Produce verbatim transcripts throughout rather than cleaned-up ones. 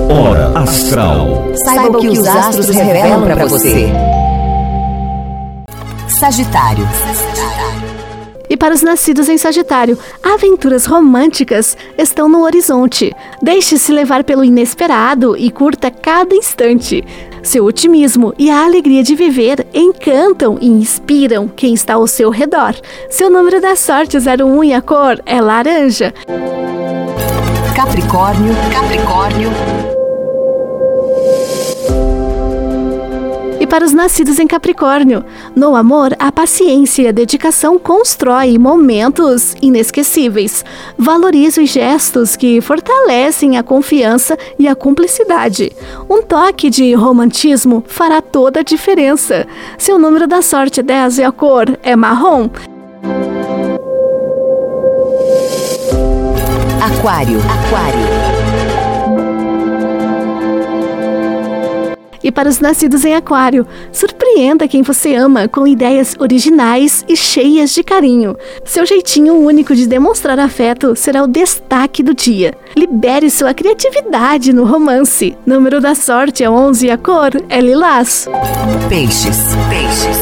Hora Astral. Saiba o que os astros revelam para você. Sagitário. E para os nascidos em Sagitário, aventuras românticas estão no horizonte. Deixe-se levar pelo inesperado e curta cada instante. Seu otimismo e a alegria de viver encantam e inspiram quem está ao seu redor. Seu número da sorte é zero um e a cor é laranja. Capricórnio, Capricórnio. E para os nascidos em Capricórnio, no amor, a paciência e a dedicação constroem momentos inesquecíveis. Valorize os gestos que fortalecem a confiança e a cumplicidade. Um toque de romantismo fará toda a diferença. Seu número da sorte é dez e a cor é marrom. Aquário, Aquário. E para os nascidos em Aquário, surpreenda quem você ama com ideias originais e cheias de carinho. Seu jeitinho único de demonstrar afeto será o destaque do dia. Libere sua criatividade no romance. Número da sorte é onze e a cor é lilás. Peixes, Peixes.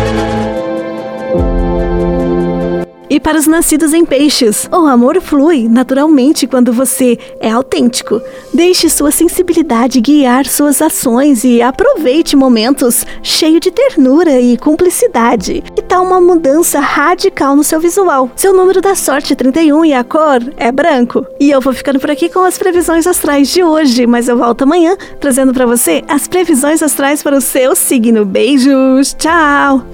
E para os nascidos em Peixes, o amor flui naturalmente quando você é autêntico. Deixe sua sensibilidade guiar suas ações e aproveite momentos cheios de ternura e cumplicidade. Que tal uma mudança radical no seu visual? Seu número da sorte é trinta e um e a cor é branco. E eu vou ficando por aqui com as previsões astrais de hoje, mas eu volto amanhã trazendo para você as previsões astrais para o seu signo. Beijos, tchau!